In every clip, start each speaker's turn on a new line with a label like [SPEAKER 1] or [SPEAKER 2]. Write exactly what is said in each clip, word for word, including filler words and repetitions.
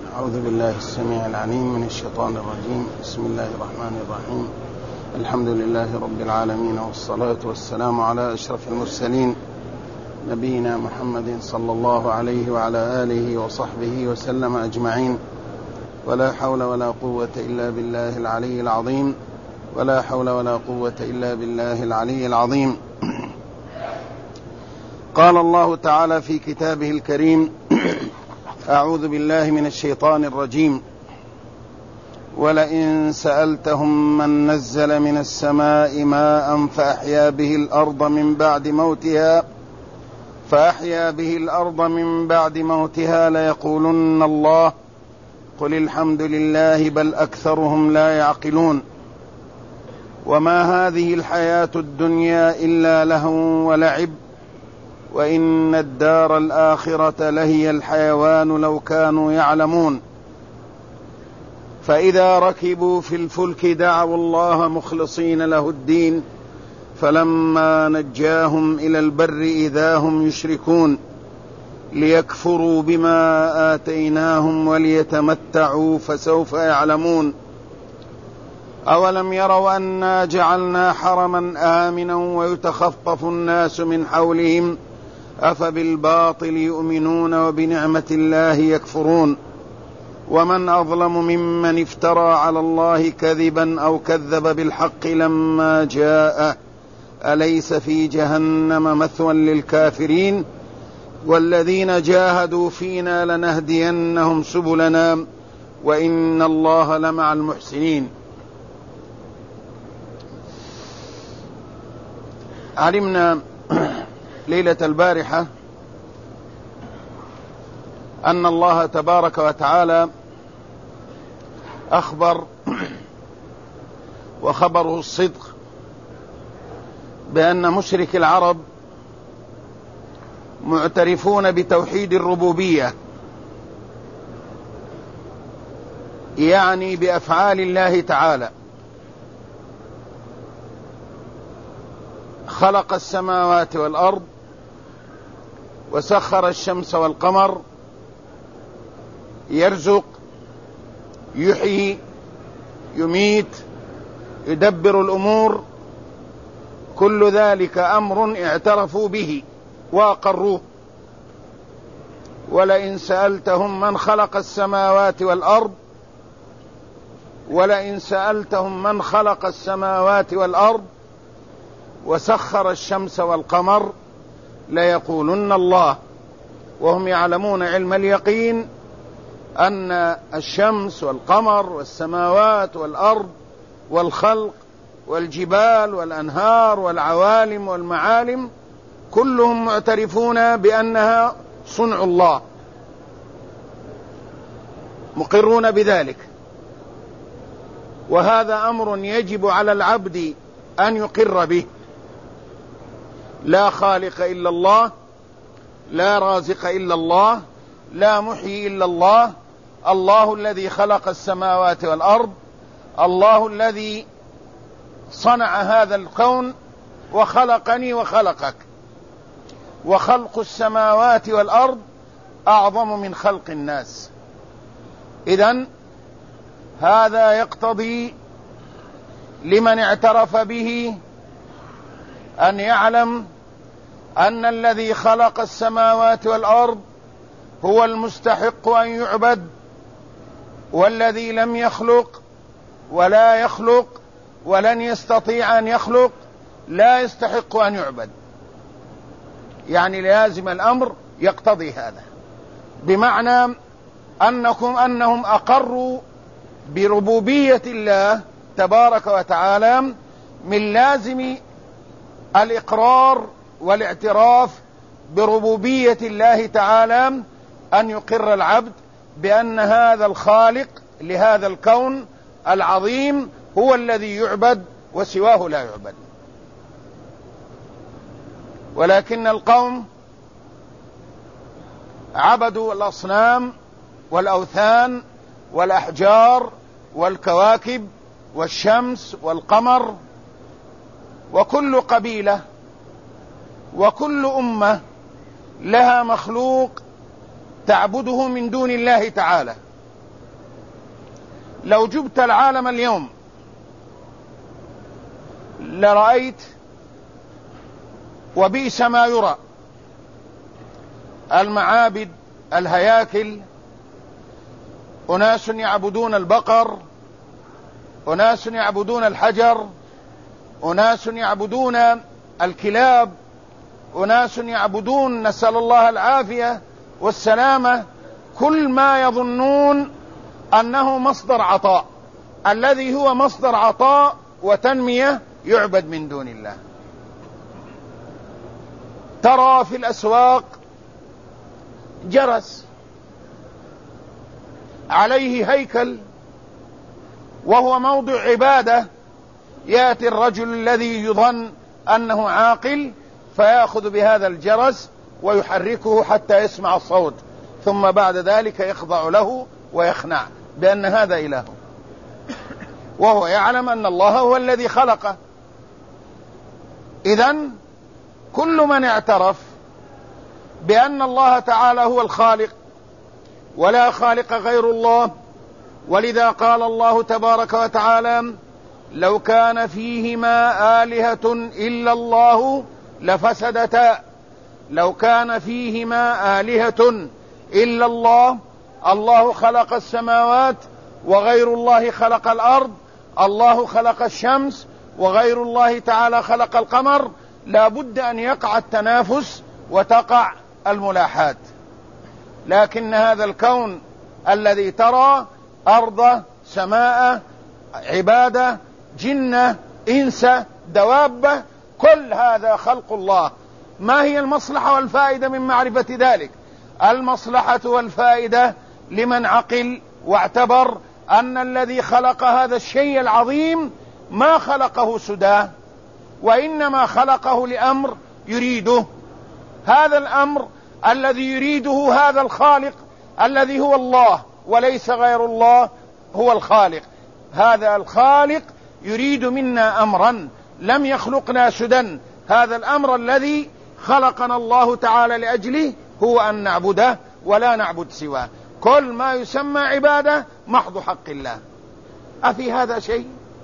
[SPEAKER 1] أعوذ بالله السميع العليم من الشيطان الرجيم. بسم الله الرحمن الرحيم. الحمد لله رب العالمين، والصلاة والسلام على أشرف المرسلين نبينا محمد صلى الله عليه وعلى آله وصحبه وسلم أجمعين. ولا حول ولا قوة إلا بالله العلي العظيم ولا حول ولا قوة إلا بالله العلي العظيم. قال الله تعالى في كتابه الكريم: أعوذ بالله من الشيطان الرجيم: ولئن سألتهم من نزل من السماء ماء فأحيا به الأرض من بعد موتها فأحيا به الأرض من بعد موتها ليقولن الله قل الحمد لله بل أكثرهم لا يعقلون. وما هذه الحياة الدنيا إلا لهو ولعب وإن الدار الآخرة لهي الحيوان لو كانوا يعلمون. فإذا ركبوا في الفلك دعوا الله مخلصين له الدين فلما نجاهم إلى البر إذا هم يشركون ليكفروا بما آتيناهم وليتمتعوا فسوف يعلمون. أولم يروا أنا جعلنا حرما آمنا ويتخطف الناس من حولهم أفبالباطل يؤمنون وبنعمة الله يكفرون. ومن أظلم ممن افترى على الله كذبا أو كذب بالحق لما جاءه أليس في جهنم مثوى للكافرين والذين جاهدوا فينا لنهدينهم سبلنا وإن الله لمع المحسنين. علمنا ليلة البارحة أن الله تبارك وتعالى أخبر وخبره الصدق بأن مشرك العرب معترفون بتوحيد الربوبية، يعني بأفعال الله تعالى. خلق السماوات والأرض وسخر الشمس والقمر، يرزق يحيي يميت يدبر الأمور، كل ذلك أمر اعترفوا به وأقروه. ولئن سألتهم من خلق السماوات والأرض ولئن سألتهم من خلق السماوات والأرض وسخر الشمس والقمر ليقولن الله، وهم يعلمون علم اليقين أن الشمس والقمر والسماوات والأرض والخلق والجبال والأنهار والعوالم والمعالم كلهم معترفون بأنها صنع الله، مقرون بذلك. وهذا أمر يجب على العبد أن يقر به. لا خالق إلا الله، لا رازق إلا الله، لا محيي إلا الله. الله الذي خلق السماوات والأرض، الله الذي صنع هذا الكون وخلقني وخلقك. وخلق السماوات والأرض أعظم من خلق الناس. إذن هذا يقتضي لمن اعترف به أن يعلم أن الذي خلق السماوات والأرض هو المستحق أن يعبد، والذي لم يخلق ولا يخلق ولن يستطيع أن يخلق لا يستحق أن يعبد. يعني لازم الأمر يقتضي هذا، بمعنى أنكم أنهم أقروا بربوبية الله تبارك وتعالى. من لازم الإقرار والاعتراف بربوبية الله تعالى أن يقر العبد بأن هذا الخالق لهذا الكون العظيم هو الذي يعبد وسواه لا يعبد. ولكن القوم عبدوا الأصنام والأوثان والأحجار والكواكب والشمس والقمر، وكل قبيلة وكل أمة لها مخلوق تعبده من دون الله تعالى. لو جبت العالم اليوم لرأيت وبئس ما يرى المعابد، الهياكل، أناس يعبدون البقر، أناس يعبدون الحجر، أناس يعبدون الكلاب، أناس يعبدون، نسأل الله العافية والسلامة، كل ما يظنون أنه مصدر عطاء، الذي هو مصدر عطاء وتنمية، يعبد من دون الله. ترى في الأسواق جرس عليه هيكل وهو موضع عبادة، يأتي الرجل الذي يظن أنه عاقل فيأخذ بهذا الجرس ويحركه حتى يسمع الصوت، ثم بعد ذلك يخضع له ويخنع بأن هذا إله، وهو يعلم أن الله هو الذي خلقه. إذن كل من اعترف بأن الله تعالى هو الخالق ولا خالق غير الله، ولذا قال الله تبارك وتعالى: لو كان فيهما آلهة إلا الله لفسدتا. لو كان فيهما آلهة إلا الله، الله خلق السماوات وغير الله خلق الأرض، الله خلق الشمس وغير الله تعالى خلق القمر، لا بد أن يقع التنافس وتقع الملاحات. لكن هذا الكون الذي ترى، أرض، سماء، عبادة، جنة، إنس، دوابة، كل هذا خلق الله. ما هي المصلحة والفائدة من معرفة ذلك؟ المصلحة والفائدة لمن عقل واعتبر أن الذي خلق هذا الشيء العظيم ما خلقه سداه، وإنما خلقه لأمر يريده. هذا الأمر الذي يريده هذا الخالق الذي هو الله وليس غير الله هو الخالق. هذا الخالق يريد منا أمرا لم يخلقنا سدى. هذا الأمر الذي خلقنا الله تعالى لأجله هو أن نعبده ولا نعبد سواه. كل ما يسمى عبادة محض حق الله. أفي هذا شيء؟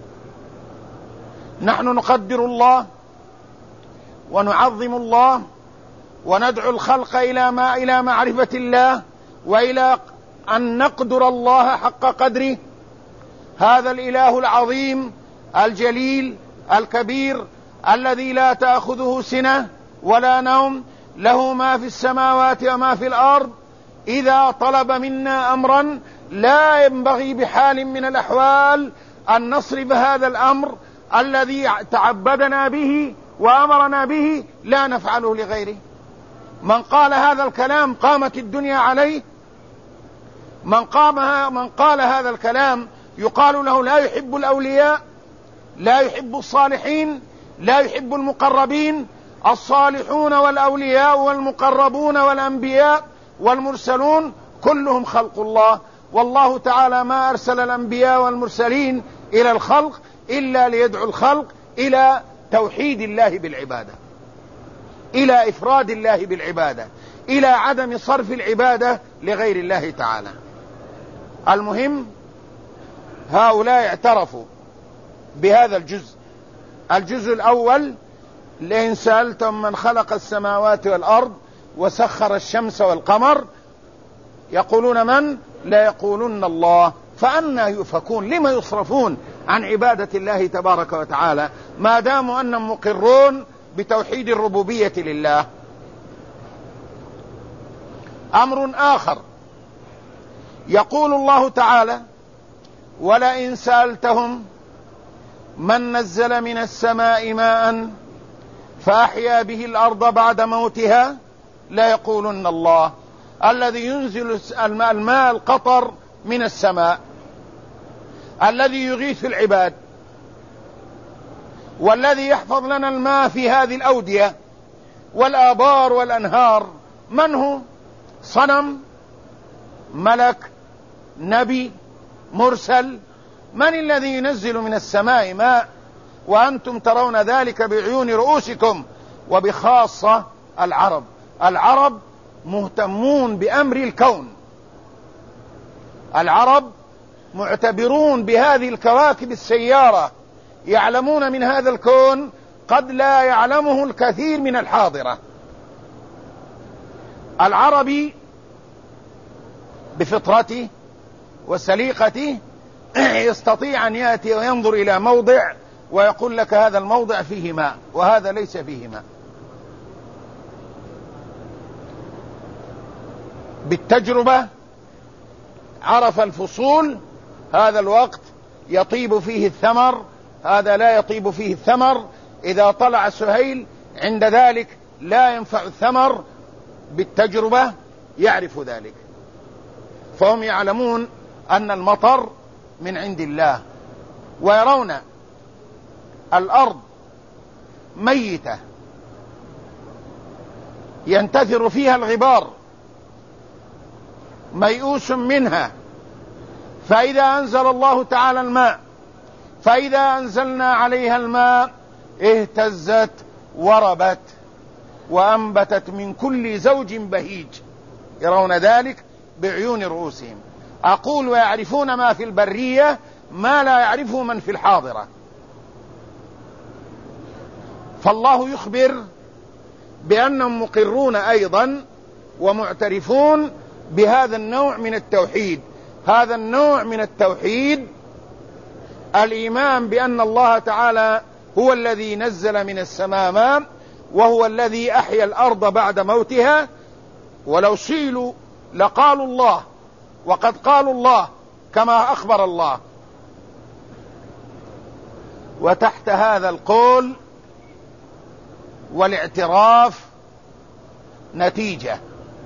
[SPEAKER 1] نحن نقدر الله ونعظم الله وندعو الخلق إلى ما إلى معرفة الله وإلى أن نقدر الله حق قدره. هذا الإله العظيم الجليل الكبير الذي لا تأخذه سنة ولا نوم، له ما في السماوات وما في الأرض، إذا طلب منا أمرا لا ينبغي بحال من الأحوال أن نصرف هذا الأمر الذي تعبدنا به وأمرنا به لا نفعله لغيره. من قال هذا الكلام قامت الدنيا عليه. من قام من قال هذا الكلام يقال له لا يحب الأولياء، لا يحب الصالحين، لا يحب المقربين. الصالحون والأولياء والمقربون والأنبياء والمرسلون كلهم خلق الله، والله تعالى ما أرسل الأنبياء والمرسلين إلى الخلق إلا ليدعو الخلق إلى توحيد الله بالعبادة، إلى إفراد الله بالعبادة، إلى عدم صرف العبادة لغير الله تعالى. المهم هؤلاء اعترفوا بهذا الجزء. الجزء الأول: لئن سألتم من خلق السماوات والأرض وسخر الشمس والقمر، يقولون من؟ لا يقولون الله. فأنا يؤفكون؟ لما يصرفون عن عبادة الله تبارك وتعالى ما داموا أنهم مقرون بتوحيد الربوبية لله؟ أمر آخر: يقول الله تعالى: ولئن سألتهم من نزل من السماء ماء فأحيا به الأرض بعد موتها لا يقولن الله. الذي ينزل الماء, الماء القطر من السماء الذي يغيث العباد، والذي يحفظ لنا الماء في هذه الأودية والآبار والأنهار، من هو؟ صنم؟ ملك؟ نبي؟ مرسل؟ من الذي ينزل من السماء ماء وأنتم ترون ذلك بعيون رؤوسكم؟ وبخاصة العرب. العرب مهتمون بأمر الكون. العرب معتبرون بهذه الكواكب السيارة يعلمون من هذا الكون قد لا يعلمه الكثير من الحاضرة. العربي بفطرته وسليقته يستطيع أن يأتي وينظر إلى موضع ويقول لك هذا الموضع فيه ماء وهذا ليس فيه ماء. بالتجربة عرف الفصول، هذا الوقت يطيب فيه الثمر، هذا لا يطيب فيه الثمر، إذا طلع سهيل عند ذلك لا ينفع الثمر. بالتجربة يعرف ذلك، فهم يعلمون أن المطر من عند الله، ويرون الأرض ميتة ينتثر فيها الغبار ميؤوس منها، فإذا أنزل الله تعالى الماء، فإذا أنزلنا عليها الماء اهتزت وربت وأنبتت من كل زوج بهيج، يرون ذلك بعيون رؤوسهم. أقول ويعرفون ما في البرية ما لا يعرفه من في الحاضرة. فالله يخبر بأنهم مقرون أيضا ومعترفون بهذا النوع من التوحيد. هذا النوع من التوحيد الإيمان بأن الله تعالى هو الذي نزل من السماء ماء، وهو الذي أحيا الأرض بعد موتها. ولو سئلوا لقالوا الله، وقد قالوا الله كما أخبر الله. وتحت هذا القول والاعتراف نتيجة.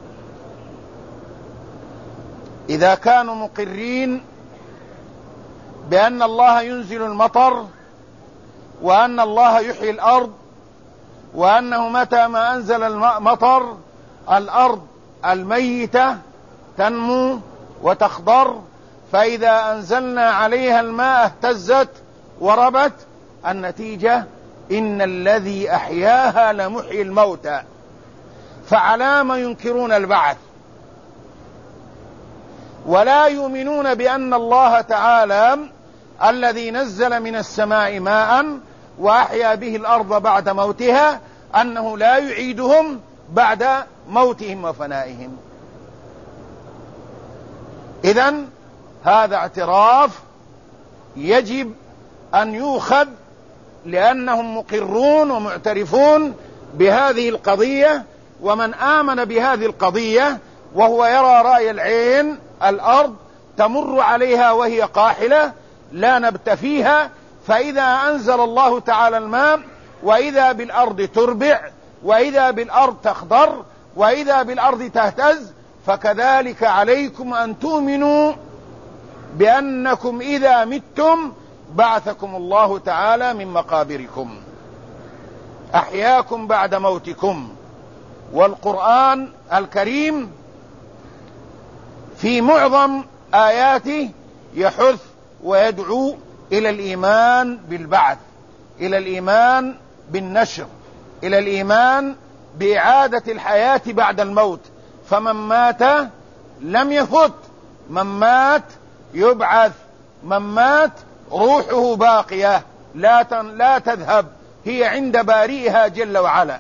[SPEAKER 1] إذا كانوا مقرين بأن الله ينزل المطر، وأن الله يحيي الأرض، وأنه متى ما أنزل المطر الأرض الميتة تنمو وتخضر، فإذا أنزلنا عليها الماء اهتزت وربت، النتيجة إن الذي أحياها لمحيي الموتى. فعلى ما ينكرون البعث ولا يؤمنون بأن الله تعالى الذي نزل من السماء ماء وأحيا به الأرض بعد موتها أنه لا يعيدهم بعد موتهم وفنائهم. إذن هذا اعتراف يجب أن يؤخذ، لأنهم مقرون ومعترفون بهذه القضية. ومن آمن بهذه القضية وهو يرى رأي العين الأرض تمر عليها وهي قاحلة لا نبت فيها، فإذا أنزل الله تعالى الماء وإذا بالأرض تربع، وإذا بالأرض تخضر، وإذا بالأرض تهتز، فكذلك عليكم أن تؤمنوا بأنكم إذا متم بعثكم الله تعالى من مقابركم، أحياكم بعد موتكم. والقرآن الكريم في معظم آياته يحث ويدعو إلى الإيمان بالبعث، إلى الإيمان بالنشر، إلى الإيمان بإعادة الحياة بعد الموت. فمن مات لم يفت، من مات يبعث، من مات روحه باقية لا لا تذهب، هي عند بارئها جل وعلا.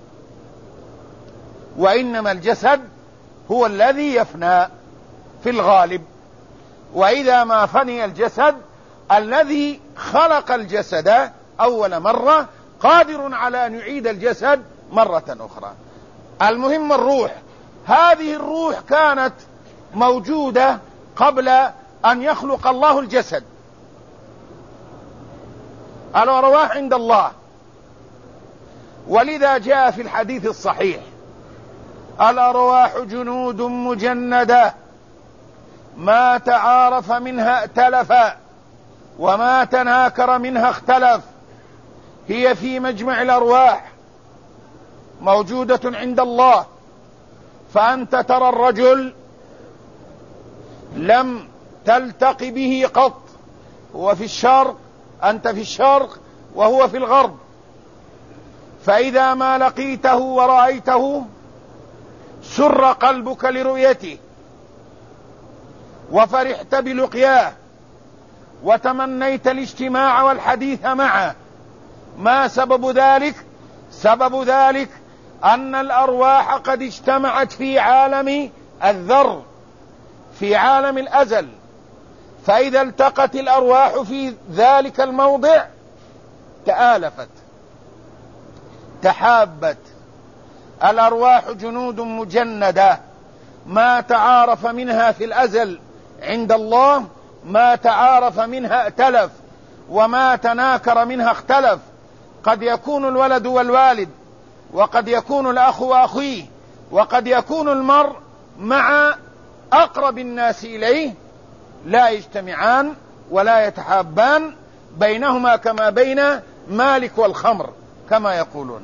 [SPEAKER 1] وإنما الجسد هو الذي يفنى في الغالب، وإذا ما فني الجسد الذي خلق الجسد أول مرة قادر على أن يعيد الجسد مرة أخرى. المهم الروح، هذه الروح كانت موجودة قبل أن يخلق الله الجسد. الأرواح عند الله، ولذا جاء في الحديث الصحيح: الأرواح جنود مجندة ما تعارف منها ائتلف وما تناكر منها اختلف، هي في مجمع الأرواح موجودة عند الله. فأنت ترى الرجل لم تلتقي به قط، هو في الشرق، أنت في الشرق وهو في الغرب، فإذا ما لقيته ورأيته سر قلبك لرؤيته وفرحت بلقياه وتمنيت الاجتماع والحديث معه. ما سبب ذلك؟ سبب ذلك أن الأرواح قد اجتمعت في عالم الذر، في عالم الأزل، فإذا التقت الأرواح في ذلك الموضع تآلفت تحابت. الأرواح جنود مجندة، ما تعارف منها في الأزل عند الله ما تعارف منها ائتلف، وما تناكر منها اختلف. قد يكون الولد والوالد، وقد يكون الأخ وأخيه، وقد يكون المرء مع أقرب الناس إليه، لا يجتمعان ولا يتحابان، بينهما كما بين مالك والخمر كما يقولون،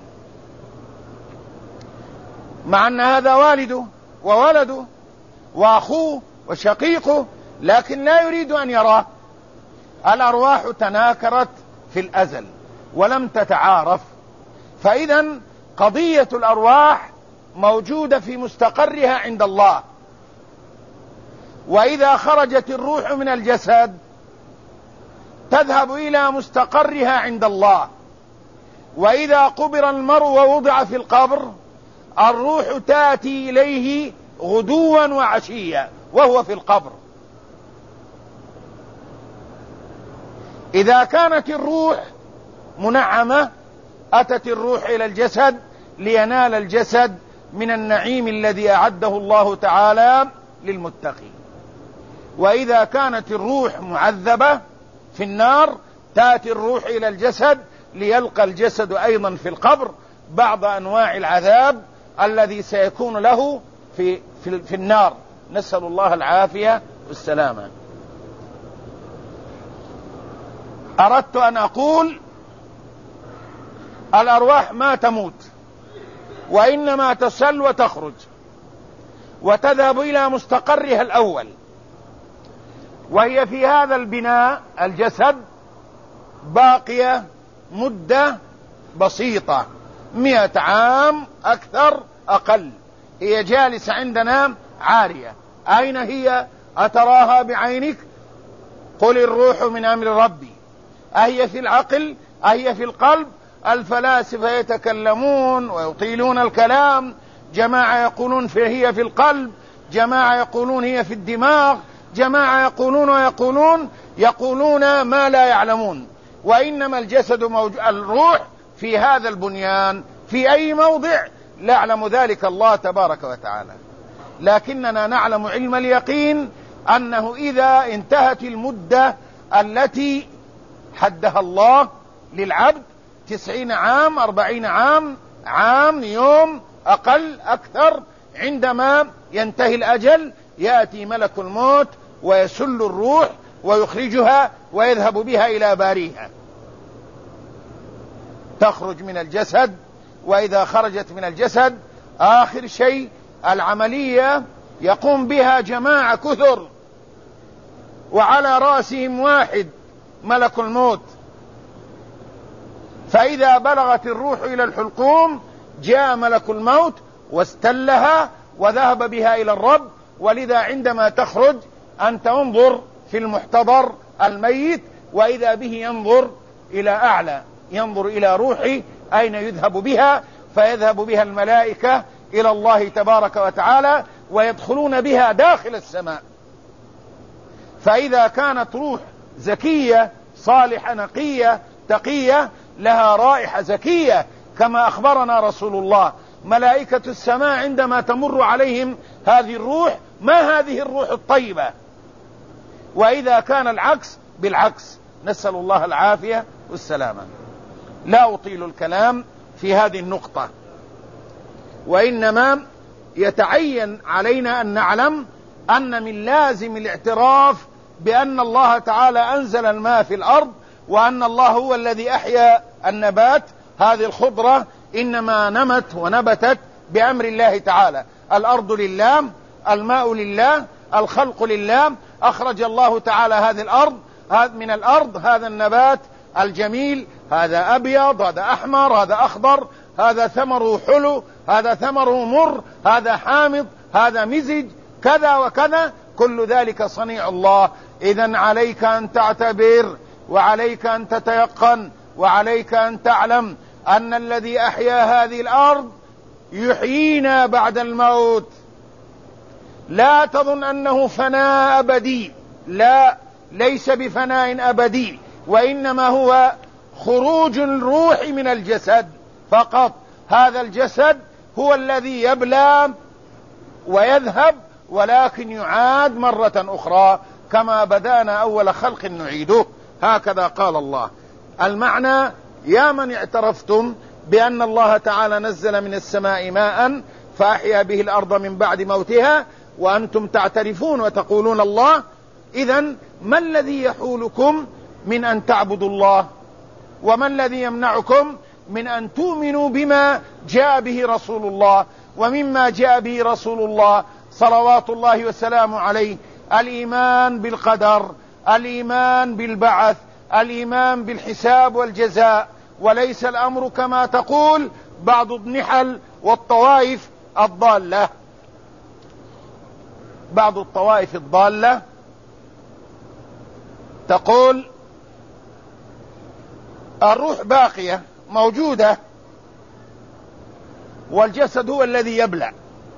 [SPEAKER 1] مع أن هذا والده وولده وأخوه وشقيقه، لكن لا يريد أن يراه. الأرواح تناكرت في الأزل ولم تتعارف، فإذا قضية الأرواح موجودة في مستقرها عند الله. وإذا خرجت الروح من الجسد تذهب إلى مستقرها عند الله. وإذا قبر المرء ووضع في القبر الروح تأتي إليه غدوا وعشيا وهو في القبر. إذا كانت الروح منعمة أتت الروح إلى الجسد لينال الجسد من النعيم الذي أعده الله تعالى للمتقين. وإذا كانت الروح معذبة في النار تأتي الروح إلى الجسد ليلقى الجسد أيضا في القبر بعض أنواع العذاب الذي سيكون له في, في, في النار، نسأل الله العافية والسلامة. أردت أن أقول الأرواح ما تموت، وإنما تسل وتخرج وتذهب إلى مستقرها الأول، وهي في هذا البناء الجسد باقية مدة بسيطة، مئة عام أكثر أقل. هي جالسة عندنا عارية. أين هي؟ أتراها بعينك؟ قل الروح من أمر ربي. أهي في العقل؟ أهي في القلب؟ الفلاسفة يتكلمون ويطيلون الكلام، جماعة يقولون في هي في القلب، جماعة يقولون هي في الدماغ، جماعة يقولون ويقولون يقولون ما لا يعلمون. وإنما الجسد موجود، الروح في هذا البنيان في أي موضع لا يعلم ذلك الله تبارك وتعالى، لكننا نعلم علم اليقين أنه إذا انتهت المدة التي حدها الله للعبد تسعين عام أربعين عام عام يوم أقل أكثر، عندما ينتهي الأجل يأتي ملك الموت ويسل الروح ويخرجها ويذهب بها إلى باريها، تخرج من الجسد. وإذا خرجت من الجسد آخر شيء العملية يقوم بها جماعة كثر وعلى رأسهم واحد ملك الموت، فإذا بلغت الروح إلى الحلقوم جاء ملك الموت واستلها وذهب بها إلى الرب. ولذا عندما تخرج أنت انظر في المحتضر الميت وإذا به ينظر إلى أعلى، ينظر إلى روحي أين يذهب بها، فيذهب بها الملائكة إلى الله تبارك وتعالى ويدخلون بها داخل السماء. فإذا كانت روح زكية صالحة نقية تقية لها رائحة زكية كما أخبرنا رسول الله، ملائكة السماء عندما تمر عليهم هذه الروح ما هذه الروح الطيبة. وإذا كان العكس بالعكس، نسأل الله العافية والسلامة. لا أطيل الكلام في هذه النقطة، وإنما يتعين علينا أن نعلم أن من لازم الاعتراف بأن الله تعالى أنزل الماء في الأرض، وأن الله هو الذي أحيا النبات. هذه الخضرة إنما نمت ونبتت بأمر الله تعالى، الأرض لله، الماء لله، الخلق لله. أخرج الله تعالى هذه الأرض من الأرض هذا النبات الجميل، هذا أبيض، هذا أحمر، هذا أخضر، هذا ثمره حلو، هذا ثمره مر، هذا حامض، هذا مزج، كذا وكذا. كل ذلك صنيع الله. إذن عليك أن تعتبر، وعليك أن تتيقن، وعليك أن تعلم أن الذي أحيا هذه الأرض يحيينا بعد الموت. لا تظن أنه فناء أبدي، لا، ليس بفناء أبدي، وإنما هو خروج الروح من الجسد فقط. هذا الجسد هو الذي يبلى ويذهب، ولكن يعاد مرة أخرى كما بدأنا أول خلق نعيده، هكذا قال الله. المعنى: يا من اعترفتم بأن الله تعالى نزل من السماء ماء فأحيا به الأرض من بعد موتها، وأنتم تعترفون وتقولون الله، إذن ما الذي يحولكم من أن تعبدوا الله؟ وما الذي يمنعكم من أن تؤمنوا بما جاء به رسول الله؟ ومما جاء به رسول الله صلوات الله وسلامه عليه: الإيمان بالقدر، الإيمان بالبعث، الإيمان بالحساب والجزاء، وليس الأمر كما تقول بعض النحل والطوائف الضالة. بعض الطوائف الضالة تقول الروح باقية موجودة والجسد هو الذي يبلى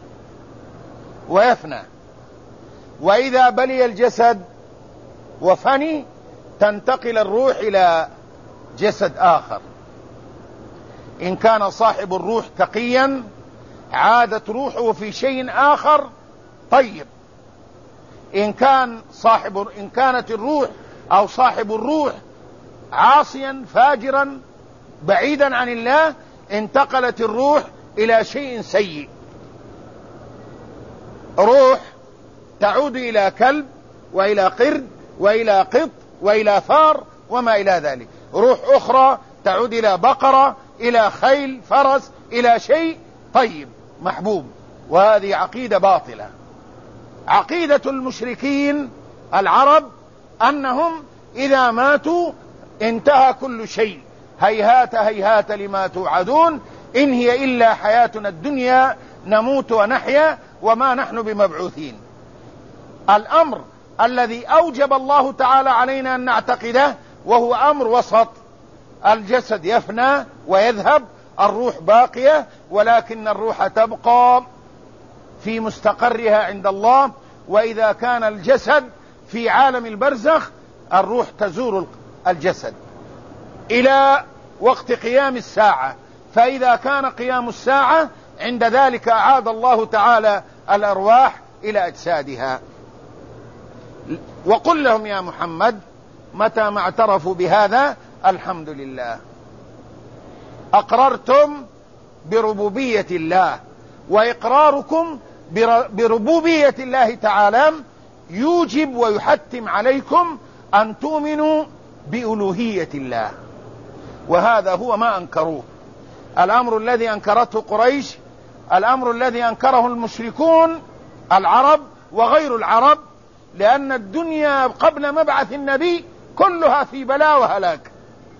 [SPEAKER 1] ويفنى، وإذا بلي الجسد وفني تنتقل الروح إلى جسد آخر. إن كان صاحب الروح تقيا عادت روحه في شيء آخر طيب. إن كان صاحب إن كانت الروح أو صاحب الروح عاصيا فاجرا بعيدا عن الله انتقلت الروح إلى شيء سيء. روح تعود إلى كلب وإلى قرد وإلى قط وإلى فار وما إلى ذلك. روح أخرى تعود إلى بقرة، إلى خيل، فرس، إلى شيء طيب محبوب. وهذه عقيدة باطلة. عقيدة المشركين العرب أنهم إذا ماتوا انتهى كل شيء، هيهات هيهات لما توعدون، إن هي إلا حياتنا الدنيا نموت ونحيا وما نحن بمبعوثين. الأمر الذي أوجب الله تعالى علينا أن نعتقده وهو أمر وسط: الجسد يفنى ويذهب، الروح باقية، ولكن الروح تبقى في مستقرها عند الله. وإذا كان الجسد في عالم البرزخ الروح تزور الجسد إلى وقت قيام الساعة، فإذا كان قيام الساعة عند ذلك أعاد الله تعالى الأرواح إلى أجسادها. وقل لهم يا محمد متى ما اعترفوا بهذا الحمد لله. أقررتم بربوبية الله، وإقراركم بربوبية الله تعالى يوجب ويحتم عليكم أن تؤمنوا بألوهية الله، وهذا هو ما أنكروه. الأمر الذي أنكرته قريش، الأمر الذي أنكره المشركون العرب وغير العرب، لأن الدنيا قبل مبعث النبي كلها في بلاء وهلاك.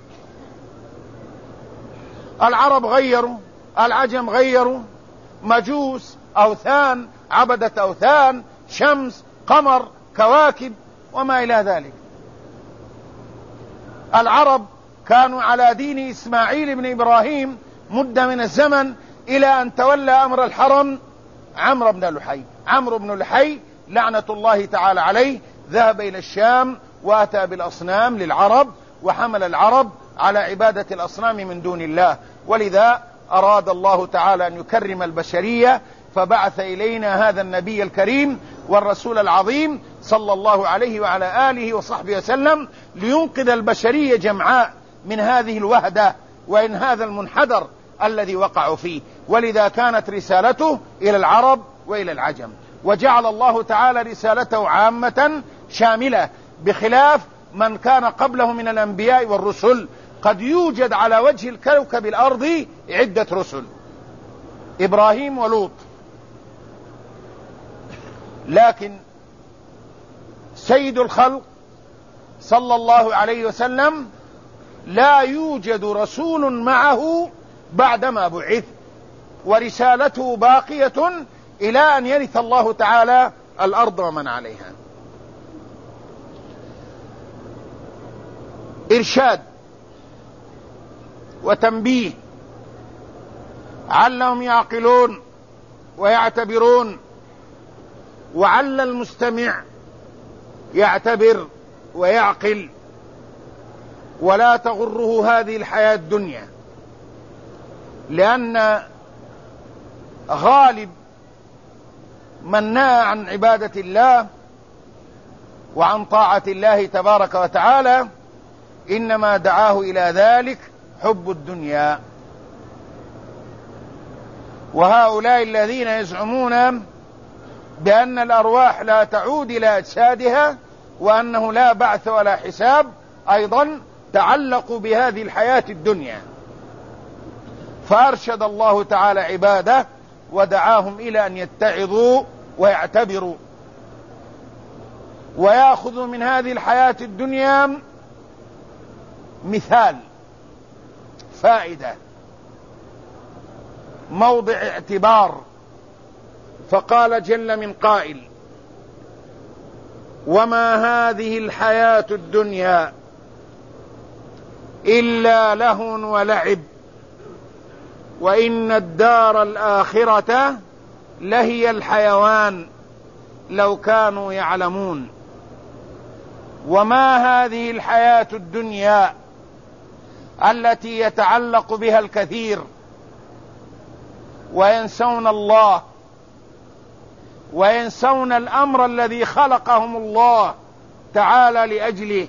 [SPEAKER 1] العرب غيروا، العجم غيروا، مجوس، أوثان، عبدة أوثان، شمس، قمر، كواكب وما إلى ذلك. العرب كانوا على دين إسماعيل بن إبراهيم مدة من الزمن، إلى أن تولى أمر الحرم عمرو بن لحي. عمرو بن لحي لعنة الله تعالى عليه ذهب إلى الشام وأتى بالأصنام للعرب، وحمل العرب على عبادة الأصنام من دون الله. ولذا أراد الله تعالى أن يكرم البشرية، فبعث إلينا هذا النبي الكريم والرسول العظيم صلى الله عليه وعلى آله وصحبه وسلم، لينقذ البشرية جمعاء من هذه الوهدة وإن هذا المنحدر الذي وقعوا فيه. ولذا كانت رسالته إلى العرب وإلى العجم، وجعل الله تعالى رسالته عامة شاملة، بخلاف من كان قبله من الأنبياء والرسل. قد يوجد على وجه الكوكب الأرضي عدة رسل، إبراهيم ولوط، لكن سيد الخلق صلى الله عليه وسلم لا يوجد رسول معه بعدما بعث، ورسالته باقية إلى أن يرث الله تعالى الأرض ومن عليها. إرشاد وتنبيه علهم يعقلون ويعتبرون، وعل المستمع يعتبر ويعقل، ولا تغره هذه الحياة الدنيا، لأن غالب من نهى عن عبادة الله وعن طاعة الله تبارك وتعالى إنما دعاه إلى ذلك حب الدنيا. وهؤلاء الذين يزعمون بأن الأرواح لا تعود إلى أجسادها وأنه لا بعث ولا حساب أيضا تعلقوا بهذه الحياة الدنيا، فأرشد الله تعالى عباده ودعاهم إلى أن يتعظوا ويعتبروا ويأخذوا من هذه الحياة الدنيا مثال، فائدة، موضع اعتبار. فقال جل من قائل: وما هذه الحياة الدنيا إلا لهو ولعب وإن الدار الآخرة لهي الحيوان لو كانوا يعلمون. وما هذه الحياة الدنيا التي يتعلق بها الكثير وينسون الله وينسون الأمر الذي خلقهم الله تعالى لأجله،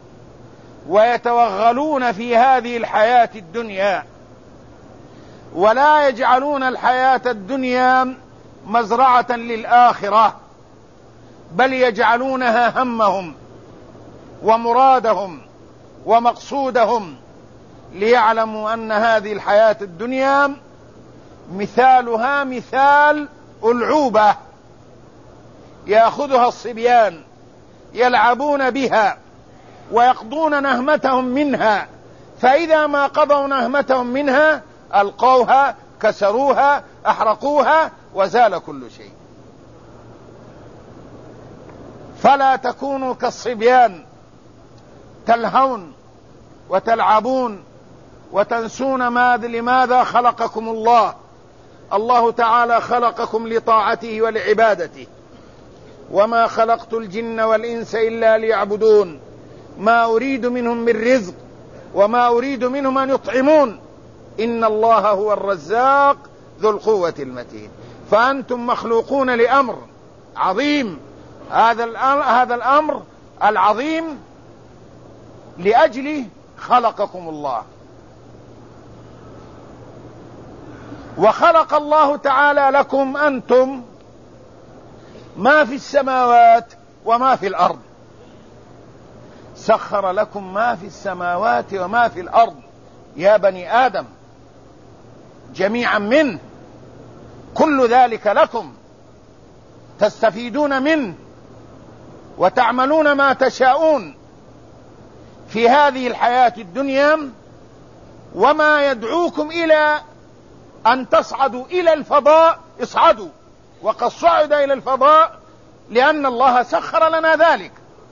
[SPEAKER 1] ويتوغلون في هذه الحياة الدنيا ولا يجعلون الحياة الدنيا مزرعة للآخرة، بل يجعلونها همهم ومرادهم ومقصودهم، ليعلموا أن هذه الحياة الدنيا مثالها مثال ألعوبة يأخذها الصبيان يلعبون بها ويقضون نهمتهم منها، فإذا ما قضوا نهمتهم منها ألقوها كسروها أحرقوها وزال كل شيء. فلا تكونوا كالصبيان تلهون وتلعبون وتنسون ماذا لماذا خلقكم الله. الله تعالى خلقكم لطاعته ولعبادته، وما خلقت الجن والإنس إلا ليعبدون ما أريد منهم من رزق وما أريد منهم أن يطعمون إن الله هو الرزاق ذو القوة المتين. فأنتم مخلوقون لأمر عظيم، هذا الأمر, هذا الأمر العظيم لأجله خلقكم الله. وخلق الله تعالى لكم أنتم ما في السماوات وما في الأرض، سخر لكم ما في السماوات وما في الأرض يا بني آدم جميعا منه، كل ذلك لكم تستفيدون منه وتعملون ما تشاءون في هذه الحياة الدنيا، وما يدعوكم إلى أن تصعدوا إلى الفضاء اصعدوا، وقد صعد إلى الفضاء لأن الله سخر لنا ذلك.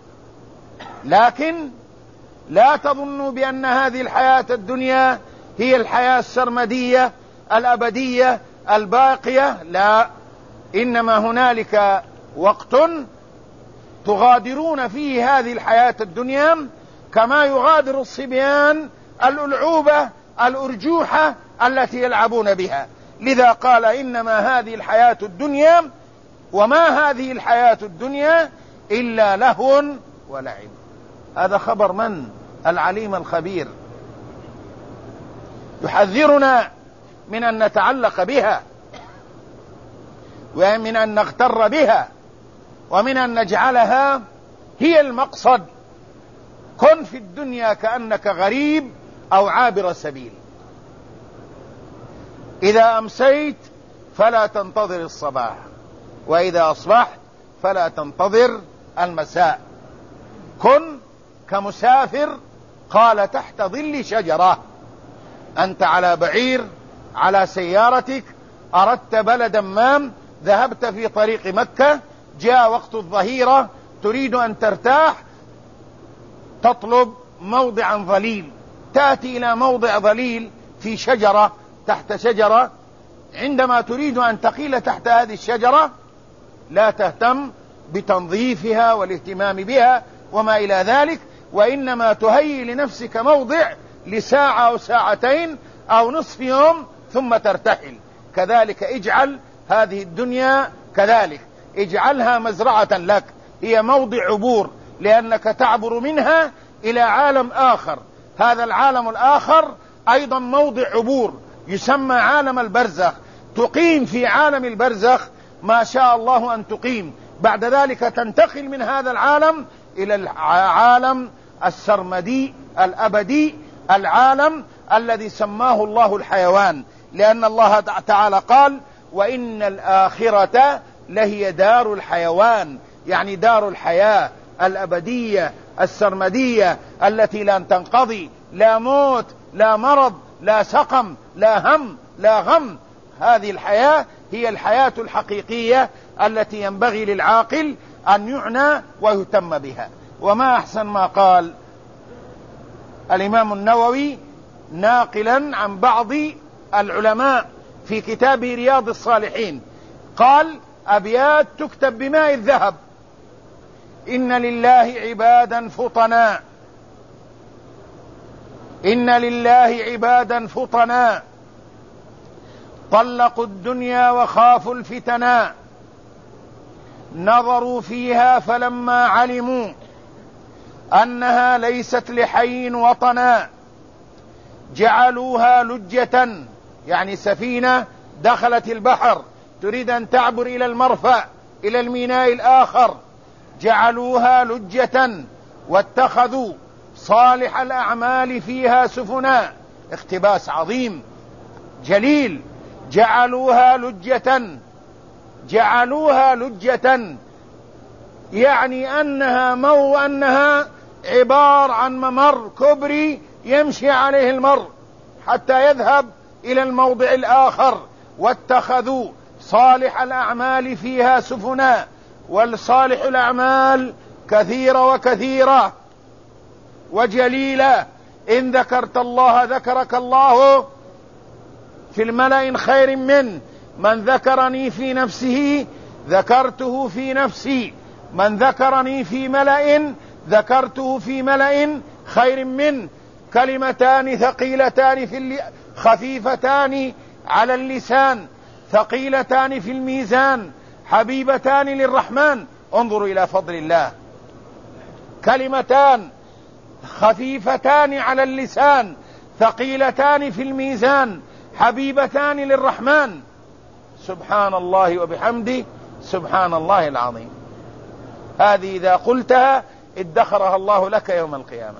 [SPEAKER 1] لكن لا تظنوا بأن هذه الحياة الدنيا هي الحياة السرمدية الأبدية الباقية، لا، إنما هنالك وقت تغادرون فيه هذه الحياة الدنيا كما يغادر الصبيان الألعوبة الأرجوحة التي يلعبون بها. لذا قال إنما هذه الحياة الدنيا وما هذه الحياة الدنيا إلا لهو ولعب. هذا خبر من؟ العليم الخبير، يحذرنا من أن نتعلق بها ومن أن نغتر بها ومن أن نجعلها هي المقصد. كن في الدنيا كأنك غريب أو عابر سبيل، إذا أمسيت فلا تنتظر الصباح، وإذا أصبحت فلا تنتظر المساء. كن كمسافر قال تحت ظل شجرة، أنت على بعير على سيارتك، أردت بلدا ما، ذهبت في طريق مكة جاء وقت الظهيرة تريد أن ترتاح، تطلب موضعا ظليل، تأتي إلى موضع ظليل في شجرة، تحت شجرة، عندما تريد أن تقيل تحت هذه الشجرة لا تهتم بتنظيفها والاهتمام بها وما إلى ذلك، وإنما تهيئ لنفسك موضع لساعة أو ساعتين أو نصف يوم ثم ترتحل. كذلك اجعل هذه الدنيا كذلك، اجعلها مزرعة لك، هي موضع عبور، لأنك تعبر منها إلى عالم آخر. هذا العالم الآخر أيضا موضع عبور يسمى عالم البرزخ، تقيم في عالم البرزخ ما شاء الله أن تقيم، بعد ذلك تنتقل من هذا العالم إلى العالم السرمدي الأبدي، العالم الذي سماه الله الحيوان، لأن الله تعالى قال وإن الآخرة لهي دار الحيوان، يعني دار الحياة الأبدية السرمدية التي لن تنقضي، لا موت لا مرض لا سقم لا هم لا غم. هذه الحياة هي الحياة الحقيقية التي ينبغي للعاقل أن يعنى ويهتم بها. وما أحسن ما قال الإمام النووي ناقلا عن بعض العلماء في كتابه رياض الصالحين، قال أبيات تكتب بماء الذهب: إن لله عبادا فطنا، إن لله عبادا فطنا، طلقوا الدنيا وخافوا الفتنا، نظروا فيها فلما علموا أنها ليست لحي وطنا، جعلوها لجة، يعني سفينة دخلت البحر تريد أن تعبر إلى المرفأ إلى الميناء الآخر، جعلوها لجة واتخذوا صالح الأعمال فيها سفنا. اقتباس عظيم جليل، جعلوها لجة، جعلوها لجة يعني أنها مو أنها عبارة عن ممر كبري يمشي عليه المر حتى يذهب إلى الموضع الآخر، واتخذوا صالح الأعمال فيها سفنا. والصالح الأعمال كثيرة وكثيرة وجليلة، إن ذكرت الله ذكرك الله في الملأ خير منه، من ذكرني في نفسه ذكرته في نفسي، من ذكرني في ملأ ذكرته في ملأ خير منه. كلمتان ثقيلتان في اللي... خفيفتان على اللسان ثقيلتان في الميزان حبيبتان للرحمن. انظروا إلى فضل الله، كلمتان خفيفتان على اللسان ثقيلتان في الميزان حبيبتان للرحمن. سبحان الله وبحمده سبحان الله العظيم. هذه إذا قلتها ادخرها الله لك يوم القيامة.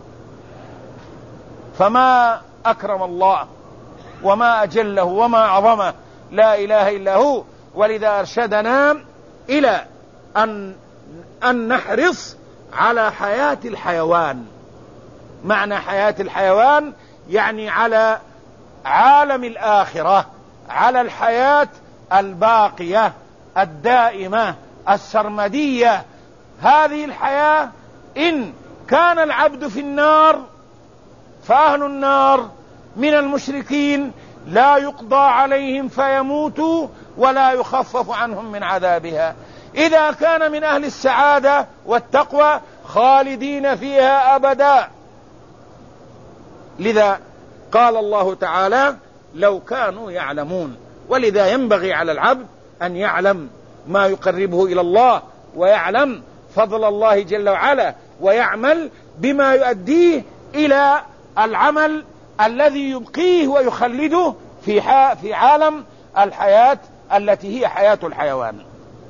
[SPEAKER 1] فما أكرم الله وما أجله وما أعظمه، لا إله إلا هو. ولذا أرشدنا إلى أن, أن نحرص على حياة الحيوان. معنى حياة الحيوان يعني على عالم الآخرة، على الحياة الباقية الدائمة السرمدية. هذه الحياة إن كان العبد في النار فأهل النار من المشركين لا يقضى عليهم فيموتوا ولا يخفف عنهم من عذابها. إذا كان من أهل السعادة والتقوى خالدين فيها أبدا. لذا قال الله تعالى لو كانوا يعلمون. ولذا ينبغي على العبد أن يعلم ما يقربه إلى الله، ويعلم فضل الله جل وعلا، ويعمل بما يؤديه إلى العمل الذي يبقيه ويخلده في في عالم الحياة التي هي حياة الحيوان.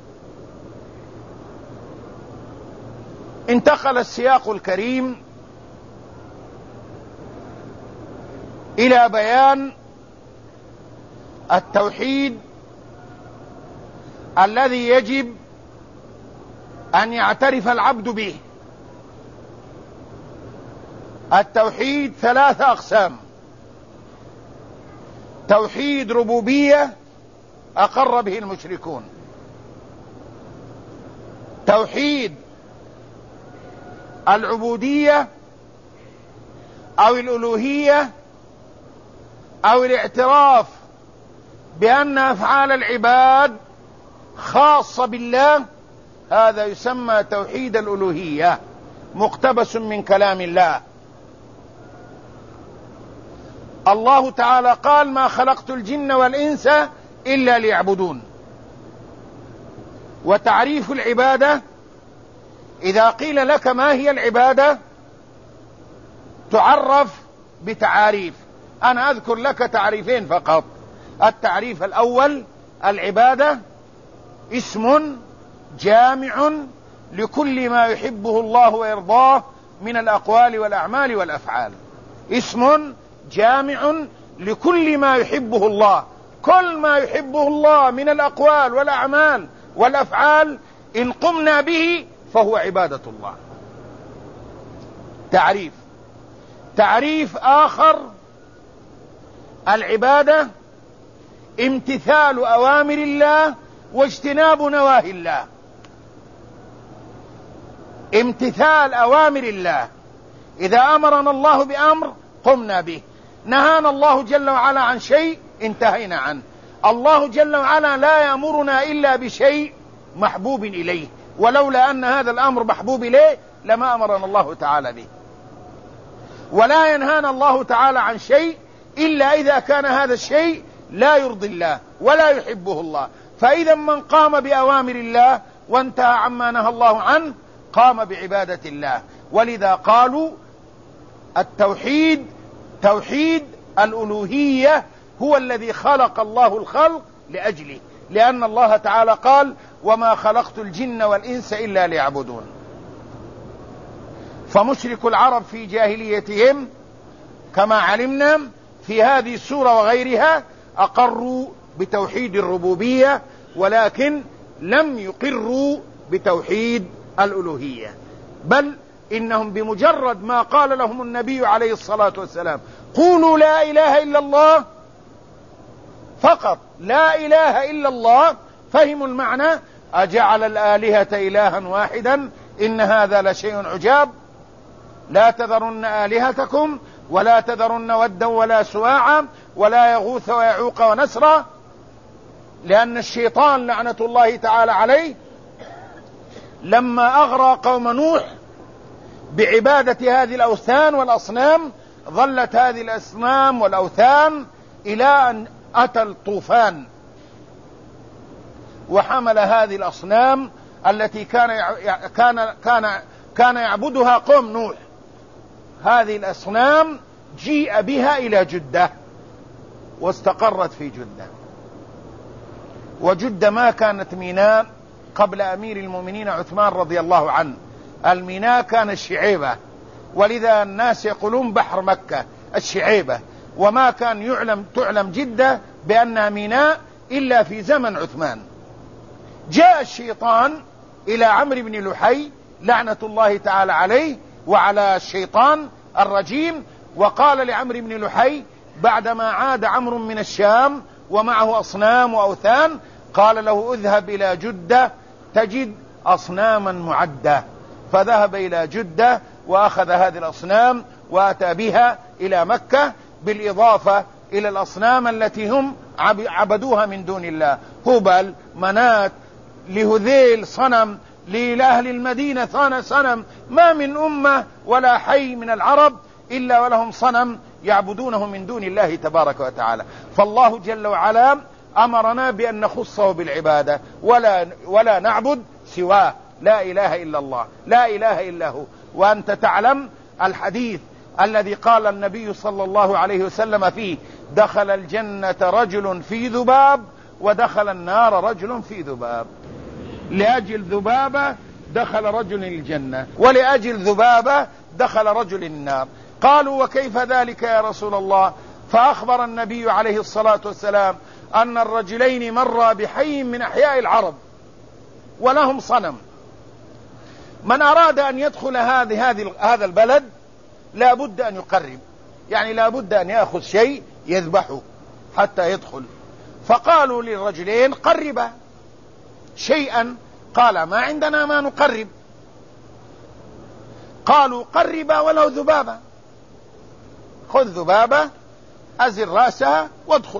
[SPEAKER 1] انتقل السياق الكريم إلى بيان التوحيد الذي يجب أن يعترف العبد به. التوحيد ثلاثة أقسام: توحيد ربوبية أقر به المشركون، توحيد العبودية أو الألوهية أو الاعتراف بأن أفعال العباد خاصة بالله، هذا يسمى توحيد الألوهية، مقتبس من كلام الله. الله تعالى قال: ما خلقت الجن والإنس إلا ليعبدون. وتعريف العبادة، إذا قيل لك ما هي العبادة تعرف بتعاريف. أنا أذكر لك تعريفين فقط. التعريف الأول: العبادة اسم جامع لكل ما يحبه الله ويرضاه من الأقوال والأعمال والأفعال. اسم جامع لكل ما يحبه الله، كل ما يحبه الله من الأقوال والأعمال والأفعال إن قمنا به فهو عبادة الله. تعريف. تعريف آخر: العبادة امتثال أوامر الله واجتناب نواهي الله. امتثال أوامر الله، إذا أمرنا الله بأمر قمنا به، نهانا الله جل وعلا عن شيء انتهينا عنه. الله جل وعلا لا يأمرنا إلا بشيء محبوب إليه، ولولا أن هذا الأمر محبوب إليه لما أمرنا الله تعالى به. ولا ينهانا الله تعالى عن شيء إلا إذا كان هذا الشيء لا يرضي الله ولا يحبه الله. فإذا من قام بأوامر الله وانتهى عما نهى الله عنه قام بعبادة الله. ولذا قالوا التوحيد توحيد الألوهية هو الذي خلق الله الخلق لأجله، لأن الله تعالى قال: وما خلقت الجن والإنس إلا ليعبدون. فمشرك العرب في جاهليتهم كما علمنا في هذه السورة وغيرها أقروا بتوحيد الربوبية، ولكن لم يقروا بتوحيد الألوهية، بل إنهم بمجرد ما قال لهم النبي عليه الصلاة والسلام: قولوا لا إله إلا الله، فقط لا إله إلا الله، فهموا المعنى: أجعل الآلهة إلها واحدا إن هذا لشيء عجاب، لا تذرن آلهتكم ولا تذرن ودا ولا سواعا ولا يغوث ويعوق ونسرا. لأن الشيطان لعنة الله تعالى عليه لما أغرى قوم نوح بعبادة هذه الأوثان والأصنام ظلت هذه الأصنام والأوثان إلى أن أتى الطوفان وحمل هذه الأصنام التي كان كان كان كان يعبدها قوم نوح. هذه الأصنام جيء بها إلى جدة واستقرت في جدة، وجدة ما كانت ميناء قبل أمير المؤمنين عثمان رضي الله عنه. الميناء كان الشعيبة، ولذا الناس يقولون بحر مكة الشعيبة، وما كان يعلم تعلم جدة بأنها ميناء إلا في زمن عثمان. جاء الشيطان إلى عمرو بن لحي لعنة الله تعالى عليه وعلى الشيطان الرجيم، وقال لعمرو بن لحي بعدما عاد عمرو من الشام ومعه أصنام وأوثان، قال له: اذهب إلى جدة تجد أصناما معدة. فذهب إلى جدة وأخذ هذه الأصنام وأتى بها إلى مكة، بالإضافة إلى الأصنام التي هم عبدوها من دون الله: هبل، منات، لهذيل صنم، لأهل المدينة صنم. ما من أمة ولا حي من العرب إلا ولهم صنم يعبدونه من دون الله تبارك وتعالى. فالله جل وعلا أمرنا بأن نخصه بالعبادة ولا, ولا نعبد سواه. لا إله إلا الله، لا إله إلا هو. وأنت تعلم الحديث الذي قال النبي صلى الله عليه وسلم فيه: دخل الجنة رجل في ذباب ودخل النار رجل في ذباب. لأجل ذبابة دخل رجل الجنة، ولأجل ذبابة دخل رجل النار. قالوا: وكيف ذلك يا رسول الله؟ فأخبر النبي عليه الصلاة والسلام أن الرجلين مرا بحي من أحياء العرب ولهم صنم، من أراد أن يدخل هذه هذه هذا البلد لا بد أن يقرب، يعني لا بد أن يأخذ شيء يذبحه حتى يدخل. فقالوا للرجلين: قربا شيئا قال ما عندنا ما نقرب. قالوا قربا ولو ذبابة، خذ ذبابة أزر رأسها وادخل.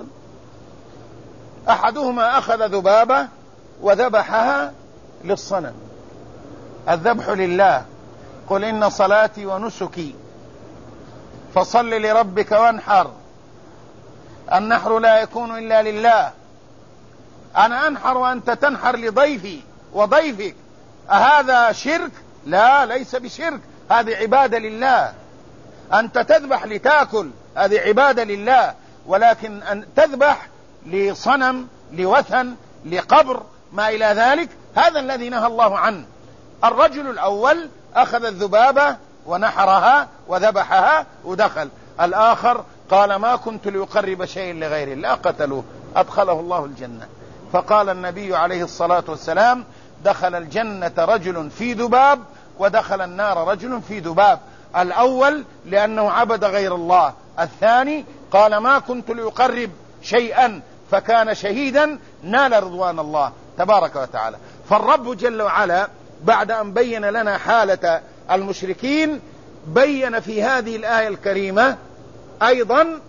[SPEAKER 1] أحدهما أخذ ذبابة وذبحها للصنم. الذبح لله، قل إن صلاتي ونسكي فصل لربك وانحر. النحر لا يكون إلا لله. أنا أنحر وأنت تنحر لضيفي وضيفك، أهذا شرك؟ لا، ليس بشرك، هذه عبادة لله. أنت تذبح لتأكل، هذه عبادة لله، ولكن أن تذبح لصنم، لوثن، لقبر، ما إلى ذلك، هذا الذي نهى الله عنه. الرجل الأول أخذ الذبابة ونحرها وذبحها ودخل. الآخر قال ما كنت ليقرب شيء لغير الله، قتلوه أدخله الله الجنة. فقال النبي عليه الصلاة والسلام دخل الجنة رجل في ذباب ودخل النار رجل في ذباب. الأول لأنه عبد غير الله، الثاني قال ما كنت ليقرب شيئا فكان شهيدا نال رضوان الله تبارك وتعالى. فالرب جل وعلا بعد أن بين لنا حالة المشركين بين في هذه الآية الكريمة أيضا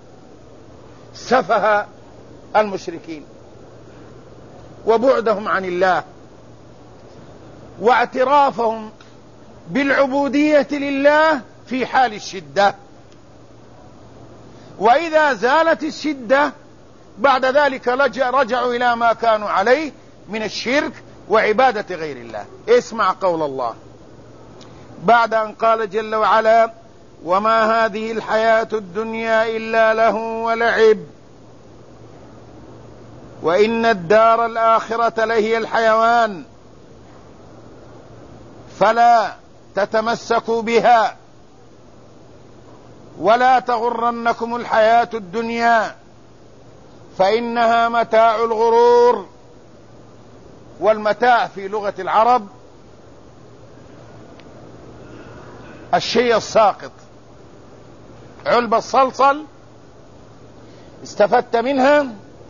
[SPEAKER 1] سفه المشركين وبعدهم عن الله واعترافهم بالعبودية لله في حال الشدة، وإذا زالت الشدة بعد ذلك رجعوا إلى ما كانوا عليه من الشرك وعبادة غير الله. اسمع قول الله بعد أن قال جل وعلا وما هذه الحياة الدنيا إلا لهو ولعب وإن الدار الآخرة لهي الحيوان فلا تتمسكوا بها ولا تغرنكم الحياة الدنيا فإنها متاع الغرور. والمتاع في لغة العرب الشيء الساقط. علبة الصلصل استفدت منها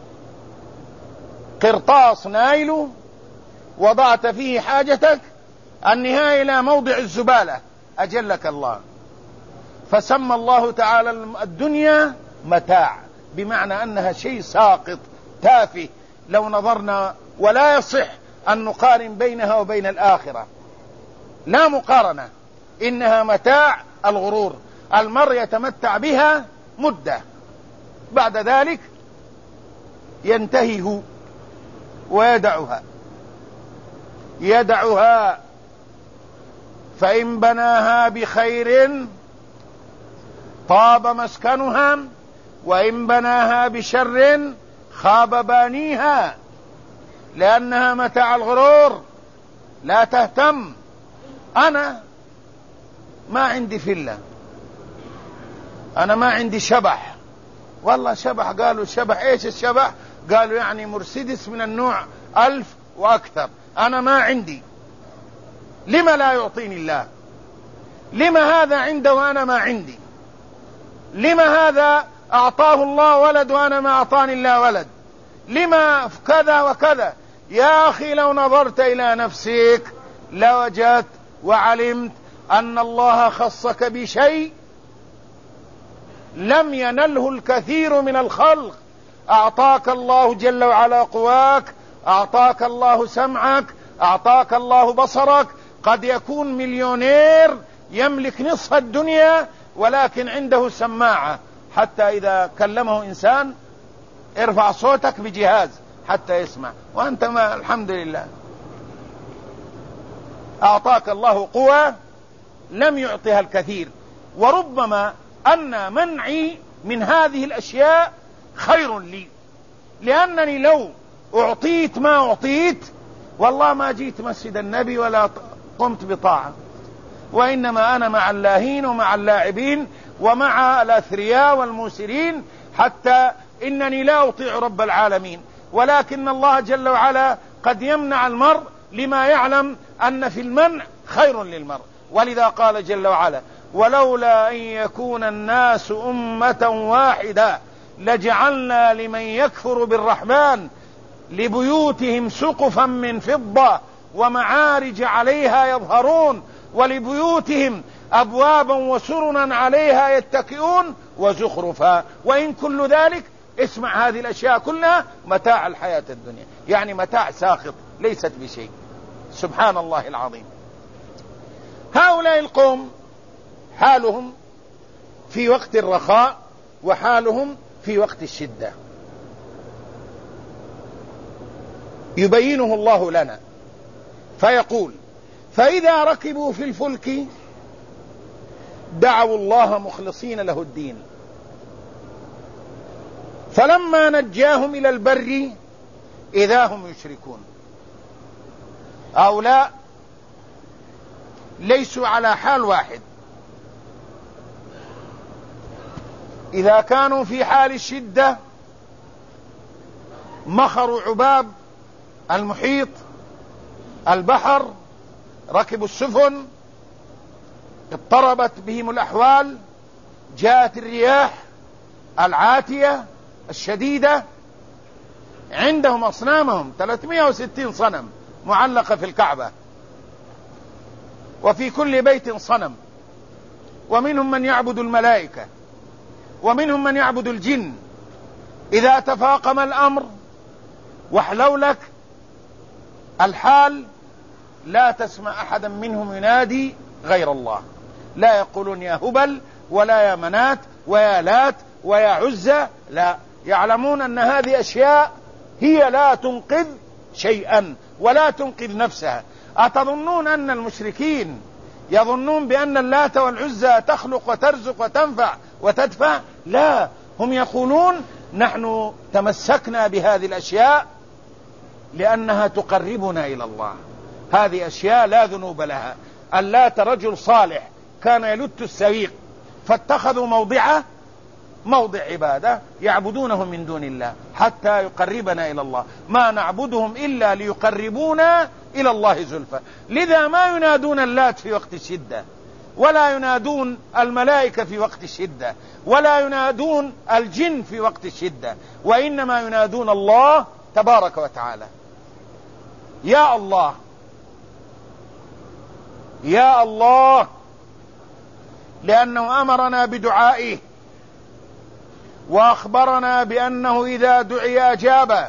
[SPEAKER 1] قرطاس نايل وضعت فيه حاجتك، النهاية إلى موضع الزبالة أجلك الله. فسمى الله تعالى الدنيا متاع، بمعنى أنها شيء ساقط تافه لو نظرنا، ولا يصح أن نقارن بينها وبين الآخرة، لا مقارنة. إنها متاع الغرور، المرء يتمتع بها مدة بعد ذلك ينتهي ويدعها يدعها فإن بناها بخير طاب مسكنها وإن بناها بشر خاب بانيها، لأنها متاع الغرور. لا تهتم. أنا ما عندي فيلا، أنا ما عندي شبح. والله شبح، قالوا شبح إيش الشبح؟ قالوا يعني مرسيدس من النوع ألف وأكثر. أنا ما عندي. لما لا يعطيني الله؟ لما هذا عنده وأنا ما عندي؟ لما هذا أعطاه الله ولد وأنا ما أعطاني الله ولد؟ لما كذا وكذا؟ يا أخي لو نظرت إلى نفسك لوجدت وعلمت أن الله خصك بشيء لم ينله الكثير من الخلق. أعطاك الله جل وعلا قواك، أعطاك الله سمعك، أعطاك الله بصرك. قد يكون مليونير يملك نصف الدنيا ولكن عنده سماعة، حتى إذا كلمه إنسان ارفع صوتك بجهاز حتى يسمع، وأنت ما الحمد لله. أعطاك الله قوة لم يعطها الكثير. وربما أن منعي من هذه الأشياء خير لي، لأنني لو أعطيت ما أعطيت والله ما جيت مسجد النبي ولا قمت بطاعة، وإنما أنا مع اللاهين ومع اللاعبين ومع الأثرياء والموسرين، حتى إنني لا أطيع رب العالمين. ولكن الله جل وعلا قد يمنع المرء لما يعلم أن في المنع خير للمرء. ولذا قال جل وعلا ولولا أن يكون الناس أمة واحدة لجعلنا لمن يكفر بالرحمن لبيوتهم سقفا من فضة
[SPEAKER 2] ومعارج عليها يظهرون، ولبيوتهم أبوابا وسرنا عليها يتكئون وزخرفا، وإن كل ذلك اسمع هذه الأشياء كلها متاع الحياة الدنيا، يعني متاع ساخط ليست بشيء. سبحان الله العظيم. هؤلاء القوم حالهم في وقت الرخاء وحالهم في وقت الشدة يبينه الله لنا، فيقول: فإذا ركبوا في الفلك دعوا الله مخلصين له الدين، فلما نجاهم إلى البر إذا هم يشركون. هؤلاء ليسوا على حال واحد. إذا كانوا في حال الشدة مخروا عباب المحيط البحر، ركبوا السفن، اضطربت بهم الأحوال، جاءت الرياح العاتية الشديدة، عندهم أصنامهم ثلاثمائة وستين صنم معلقة في الكعبة، وفي كل بيت صنم، ومنهم من يعبد الملائكة ومنهم من يعبد الجن. إذا تفاقم الأمر وحلولك الحال لا تسمع أحدا منهم ينادي غير الله، لا يقولون يا هبل ولا يا منات ويا لات ويا عزة، لا، يعلمون أن هذه أشياء هي لا تنقذ شيئا ولا تنقذ نفسها. أتظنون أن المشركين يظنون بأن اللات والعزة تخلق وترزق وتنفع وتدفع؟ لا، هم يقولون نحن تمسكنا بهذه الأشياء لأنها تقربنا إلى الله، هذه أشياء لا ذنوب لها. اللات رجل صالح كان يلت السويق، فاتخذوا موضعه موضع عبادة يعبدونه من دون الله حتى يقربنا إلى الله، ما نعبدهم إلا ليقربونا إلى الله زلفى. لذا ما ينادون اللات في وقت الشدة، ولا ينادون الملائكة في وقت الشدة، ولا ينادون الجن في وقت الشدة، وإنما ينادون الله تبارك وتعالى. يا الله يا الله، لأنه أمرنا بدعائه وأخبرنا بأنه إذا دعي أجاب،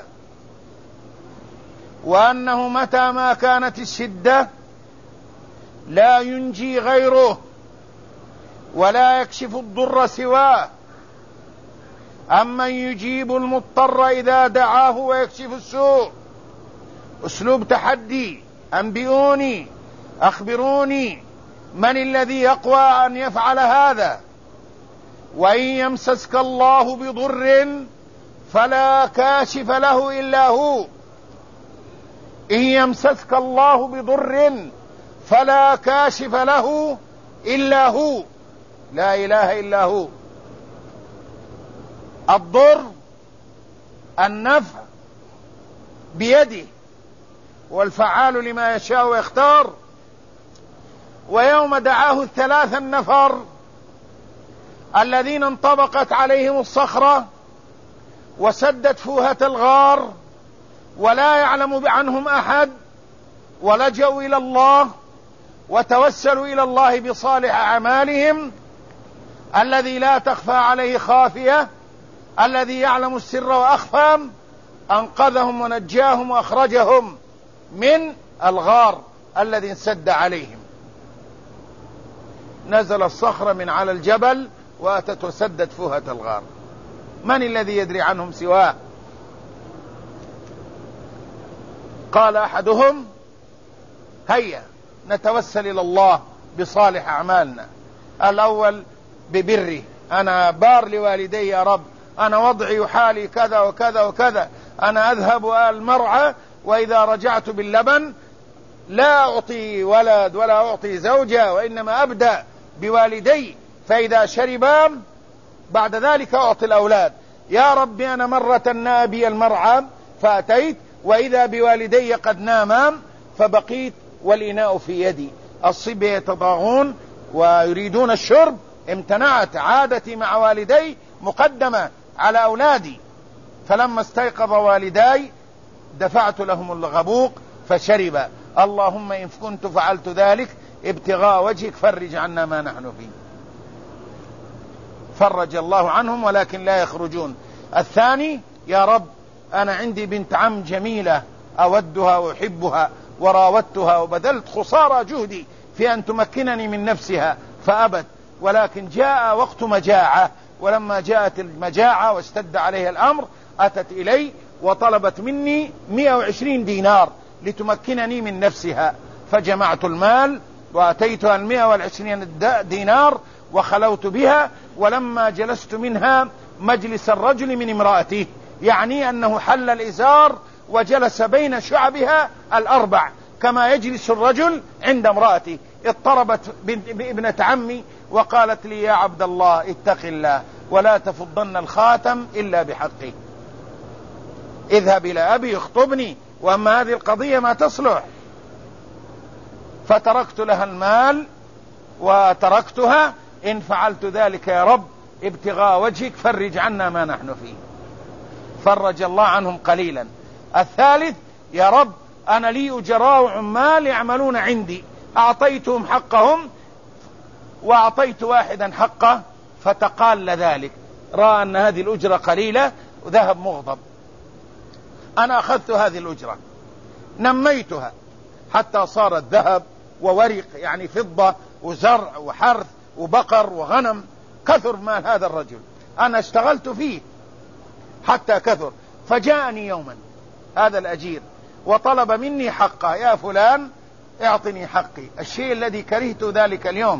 [SPEAKER 2] وأنه متى ما كانت الشدة لا ينجي غيره ولا يكشف الضر سواه، أمن يجيب المضطر إذا دعاه ويكشف السوء. أسلوب تحدي: أنبئوني أخبروني من الذي يقوى أن يفعل هذا. وإن يمسسك الله بضر فلا كاشف له إلا هو، إن يمسسك الله بضر فلا كاشف له إلا هو، لا إله إلا هو. الضر النفع بيده، والفعال لما يشاء ويختار. ويوم دعاه الثلاث النفر الذين انطبقت عليهم الصخرة وسدت فوهة الغار ولا يعلم عنهم أحد، ولجوا إلى الله وتوسلوا إلى الله بصالح أعمالهم الذي لا تخفى عليه خافية، الذي يعلم السر وأخفى، أنقذهم ونجاهم وأخرجهم من الغار الذي انسد عليهم. نزل الصخرة من على الجبل وأتت وسدت فوهة الغار. من الذي يدري عنهم سواه؟ قال أحدهم: هيا نتوسل إلى الله بصالح أعمالنا. الأول ببري، أنا بار لوالدي يا رب، أنا وضعي حالي كذا وكذا وكذا، أنا أذهب المرعى وإذا رجعت باللبن لا أعطي ولد ولا أعطي زوجة، وإنما أبدأ بوالدي، فإذا شربا بعد ذلك أعطي الأولاد. يا ربي أنا مرة نابي المرعى فأتيت وإذا بوالدي قد ناما فبقيت والإناء في يدي، الصبية يتضاغون ويريدون الشرب، امتنعت، عادتي مع والدي مقدمة على أولادي. فلما استيقظ والداي دفعت لهم الغبوق فشرب، اللهم إن كنت فعلت ذلك ابتغاء وجهك فرج عنا ما نحن فيه. فرج الله عنهم ولكن لا يخرجون. الثاني: يا رب أنا عندي بنت عم جميلة أودها وأحبها وراودتها وبذلت خسارى جهدي في أن تمكنني من نفسها فأبت، ولكن جاء وقت مجاعة، ولما جاءت المجاعة واشتد عليها الأمر أتت إلي وطلبت مني مئة وعشرين دينار لتمكنني من نفسها، فجمعت المال وأتيتها المئة والعشرين دينار وخلوت بها، ولما جلست منها مجلس الرجل من امرأته، يعني أنه حل الإزار وجلس بين شعبها الأربع كما يجلس الرجل عند امرأته. اضطربت بابنة عمي وقالت لي: يا عبد الله اتق الله ولا تفضن الخاتم إلا بحقه، اذهب إلى أبي اخطبني، وأما هذه القضية ما تصلح. فتركت لها المال وتركتها. إن فعلت ذلك يا رب ابتغاء وجهك فرج عنا ما نحن فيه. فرج الله عنهم قليلا. الثالث: يا رب أنا لي أجراء عمال يعملون عندي، أعطيتهم حقهم وأعطيت واحدا حقه فتقال ذلك، رأى أن هذه الأجرة قليلة وذهب مغضب. أنا أخذت هذه الأجرة نميتها حتى صارت ذهب وورق، يعني فضة وزرع وحرث وبقر وغنم، كثر مال هذا الرجل، أنا اشتغلت فيه حتى كثر. فجاءني يوما هذا الأجير وطلب مني حقه: يا فلان اعطني حقي، الشيء الذي كرهت ذلك اليوم.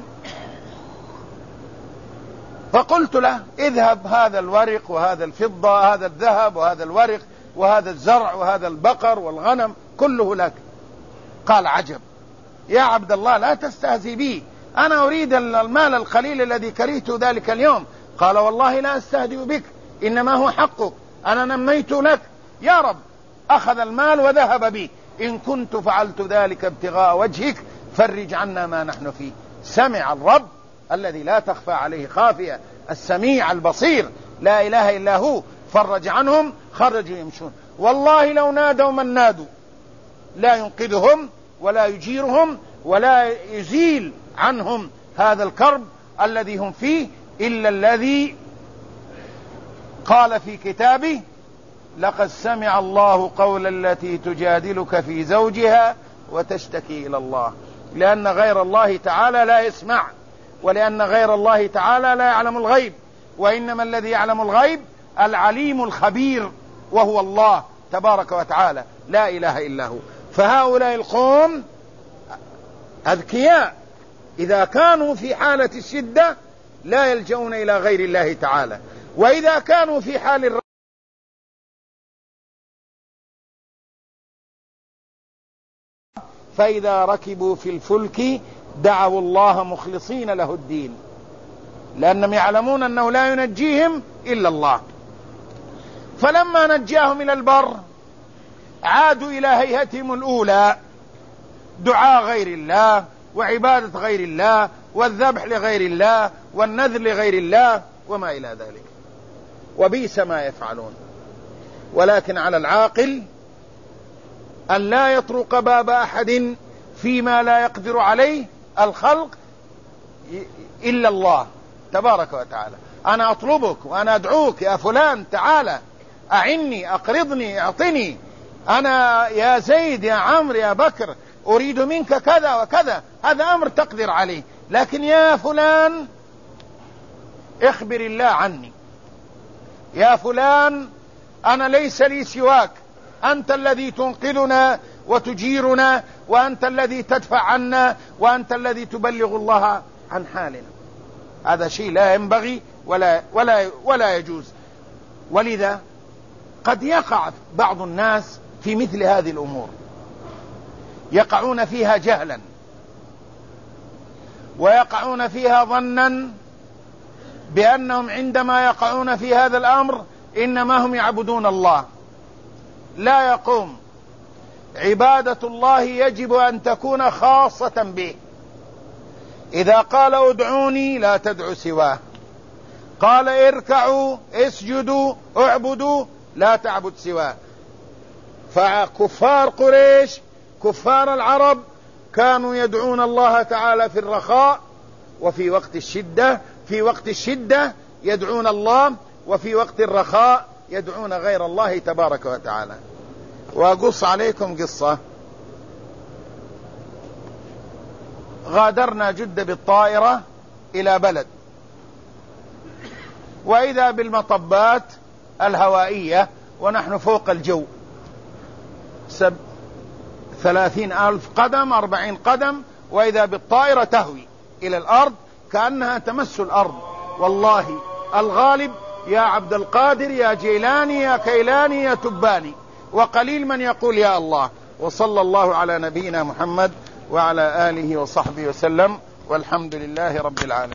[SPEAKER 2] فقلت له: اذهب، هذا الورق وهذا الفضة، هذا الذهب وهذا الورق وهذا الزرع وهذا البقر والغنم كله لك. قال: عجب يا عبد الله، لا تستهزي بي، أنا أريد المال القليل الذي كرهت ذلك اليوم. قال: والله لا أستهزئ بك، إنما هو حقك، أنا نميت لك. يا رب أخذ المال وذهب به، إن كنت فعلت ذلك ابتغاء وجهك فرج عنا ما نحن فيه. سمع الرب الذي لا تخفى عليه خافية، السميع البصير، لا إله إلا هو، فرج عنهم، خرجوا يمشون. والله لو نادوا من نادوا لا ينقذهم ولا يجيرهم ولا يزيل عنهم هذا الكرب الذي هم فيه إلا الذي قال في كتابه: لقد سمع الله قول التي تجادلك في زوجها وتشتكي إلى الله. لأن غير الله تعالى لا يسمع، ولأن غير الله تعالى لا يعلم الغيب، وإنما الذي يعلم الغيب العليم الخبير، وهو الله تبارك وتعالى، لا إله إلا هو. فهؤلاء القوم أذكياء، إذا كانوا في حالة الشدة لا يلجؤون إلى غير الله تعالى، وإذا كانوا في حال الر... فإذا ركبوا في الفلك دعوا الله مخلصين له الدين، لأنهم يعلمون أنه لا ينجيهم إلا الله. فلما نجاهم إلى البر عادوا إلى هيئتهم الأولى، دعاء غير الله وعبادة غير الله والذبح لغير الله والنذر لغير الله وما إلى ذلك، وبئس ما يفعلون. ولكن على العاقل أن لا يطرق باب أحد فيما لا يقدر عليه الخلق إلا الله تبارك وتعالى. أنا أطلبك وأنا أدعوك: يا فلان تعالى أعني، أقرضني، أعطني، أنا يا زيد يا عمرو يا بكر أريد منك كذا وكذا، هذا أمر تقدر عليه. لكن يا فلان اخبر الله عني، يا فلان أنا ليس لي سواك، أنت الذي تنقذنا وتجيرنا، وأنت الذي تدفع عنا، وأنت الذي تبلغ الله عن حالنا. هذا شيء لا ينبغي ولا, ولا, ولا يجوز. ولذا قد يقع بعض الناس في مثل هذه الأمور، يقعون فيها جهلا ويقعون فيها ظنا بأنهم عندما يقعون في هذا الأمر إنما هم يعبدون الله. لا يقوم. عبادة الله يجب أن تكون خاصة به. إذا قال ادعوني لا تدعو سواه، قال اركعوا اسجدوا اعبدوا لا تعبد سواه. فكفار قريش كفار العرب كانوا يدعون الله تعالى في الرخاء وفي وقت الشدة، في وقت الشدة يدعون الله، وفي وقت الرخاء يدعون غير الله تبارك وتعالى. وأقص عليكم قصة. غادرنا جدة بالطائرة إلى بلد، وإذا بالمطبات الهوائية ونحن فوق الجو سب ثلاثين ألف قدم أربعين قدم، وإذا بالطائرة تهوي إلى الأرض كأنها تمس الأرض. والله الغالب يا عبد القادر يا جيلاني يا كيلاني يا تباني، وقليل من يقول يا الله. وصلى الله على نبينا محمد وعلى آله وصحبه وسلم، والحمد لله رب العالمين.